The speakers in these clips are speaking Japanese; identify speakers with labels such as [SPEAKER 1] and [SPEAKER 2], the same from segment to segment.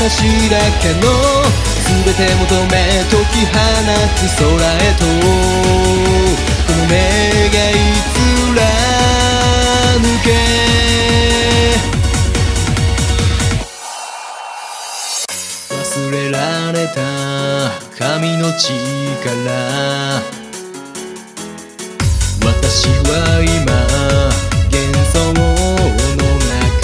[SPEAKER 1] 私だけの全て求め解き放つ空へとこの願い貫け忘れられた神の力私は今幻想の中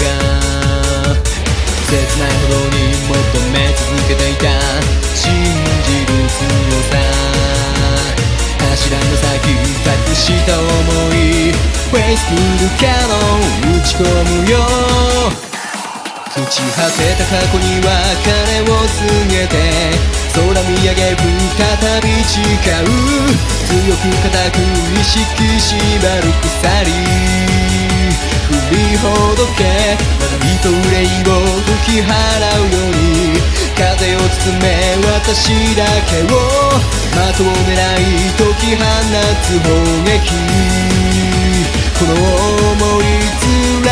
[SPEAKER 1] 切ないほどに求め続けていた信じる強さ柱の先託した想いフェイスフルキャノン打ち込むよ朽ち果てた過去に別れを告げて空見上げ再び誓う強く固く意識縛る鎖振りほどけまだ見と憂いを吹き払うように風を包め私だけを的を狙い解き放つ砲撃この想い貫